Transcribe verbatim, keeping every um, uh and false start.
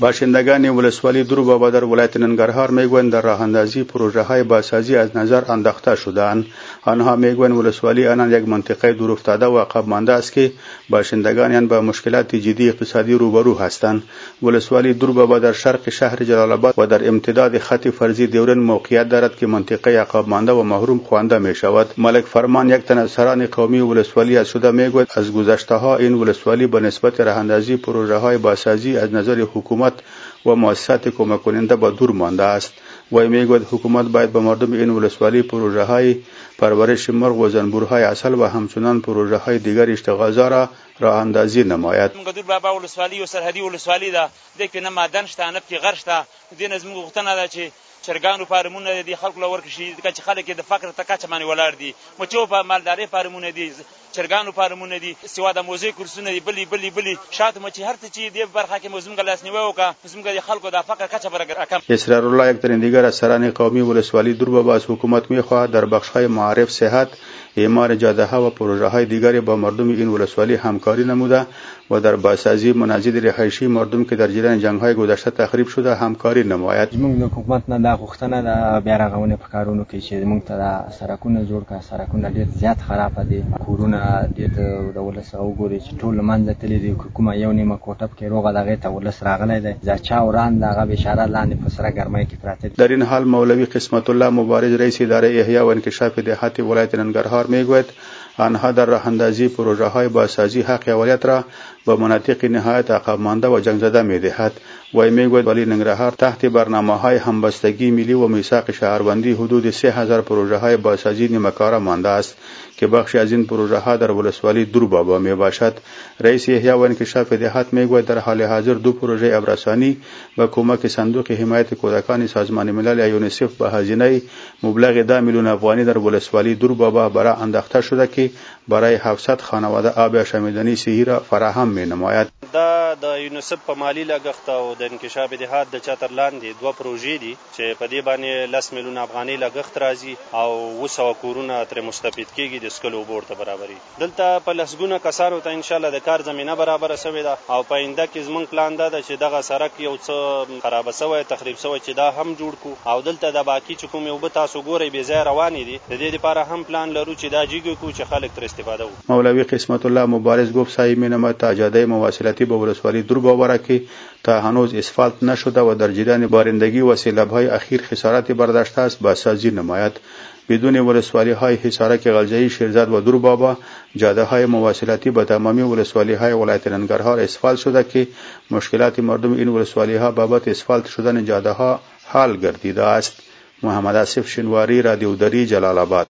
باشندگان ولسوالی دروبابا در ولایت ننگرهار میگویند در راه اندازی پروژه های بازسازی از نظر انداخته شدند. آنها میگویند ولسوالی آنان یک منطقه دور افتاده و عقب مانده است که باشندگان آن با مشکلات جدی اقتصادی روبرو هستند. ولسوالی دروبابا در شرق شهر جلال آباد و در امتداد خط فرضی دیورن موقعیت دارد که منطقه عقب مانده و محروم خوانده می شود. ملک فرمان یک تن از سران قومی ولسوالی از شده میگوید از گذشته ها این ولسوالی به نسبت راه اندازی پروژه های بازسازی از نظر حکومت و مؤسسات کمک کننده با دور مانده است. و میگوید حکومت باید به مردم این ولسوالی پروژه های پرورش مرغ و زنبورهای اصل و همچنان پروژه های دیگر اشتغالزا را راه اندازی نماید. دور بابا ولسوالی او سرحدي ولسوالی ده دغه نه معدن شته نه غر شته دین از موږ غوښتنه ده چې چرګانو فارمونه دي خلکو لور کشي چې خلک د فقر ته کچه باندې ولاړ دي مچو په مالداري فارمونه دي چرګانو فارمونه دي سوا د موزیک کورسونه دي بلی بلی بلی شاته مچ هر څه چې د برخه کې موزم ګلاس نیو او کا موزم ګل خلکو د فقر کچه برګر کم. اسرار الله یک ترین دیگر از سران قومی ولسوالی دروبابا از حکومت میخواهد در بخش‌های معارف، صحت، اعمار جاده ها و پروژه های دیگری با مردم این ولسوالی همکاری نموده و در بازسازی منازل رهایشی مردم که در جریان جنگ های گذشته تخریب شده همکاری نماید. موږ د حکومت نه د غوښتنه د بیا رغونې په کارونو کې چې موږ ته د سړکونه جوړ کړه، سړکونه ډېر زیات خراب دي، کورونه ډېر د ولس او ګوري چې ټول منځ تللی دي، حکومت یو نیمه کوټه کې روغه دغه ته ولس راغلی دی، ځکه وران دغه بشاره لاندې په سره ګرمۍ کې پراته دي. در این حال مولوی قسمت الله مبارز رئیس اداره احیا و انکشاف دهات ولایت ننگرهار میگوید آنها در راه اندازی پروژه های بازسازی حق اولویت را به مناطق نهایت عقب مانده و جنگ زده میدهد. و میگوید ولی ننگرهار تحت برنامه های همبستگی ملی و میثاق شهروندی حدود سه هزار پروژه های بازسازی نیمه‌کاره مانده است که بخشی از این پروژه ها در ولسوالی دروبابا می باشد. رئیس احیا و انکشاف دهات میگوید در حال حاضر دو پروژه ابرسانی و کمک صندوق حمایت کودکان سازمان ملل یونیسف به هزینه مبلغ ده میلیون افغانی در ولسوالی دروبابا برای انداخته شده که برای هفتصد خانواده آب آشامیدنی صحی را فراهم می نماید. دا د یونیسف په مالی لګښت او د انکشاف دهات د چتر لاندې دوه پروژې دي چې په دې باندې لس میلیون افغانۍ لګښت راځي او اوه سوه کورونه ترې مستفید کېږي د څښلو اوبو ورته برابري. دلته په لسګونه کسانو ته انشاءالله د کار زمینه برابره سوې ده او په آینده کې زموږ پلان دا ده چې دغه سړک یو څه خرابه سوی تخریب سوی چې دا هم جوړ کړو او دلته د باقي چې کومې اوبه تاسو ګورئ بې ځایه روانې دي د دې لپاره هم پلان لرو چې دا جګې کړو چې خلک ترې استفاده وکړي. مولوی قسمت الله مبارز گفت سعی می‌نماید تا جاده مواصلاتی به ولسوالی دروبابا را که تا هنوز اسفالت نشده و در جریان بارندگی و سیلاب‌های اخیر خسارت برداشته است بازسازی نماید. بدون ولسوالی های حصارک غلجه‌ای، شیرزاد و دروبابا جاده های مواصلاتی به تمامی ولسوالی های ولایت ننگرهار اسفالت شده که مشکلات مردم این ولسوالی ها بابت اسفالت شدن جاده ها حل گردیده است. محمد آصف شنواری، رادیو دری، جلال آباد.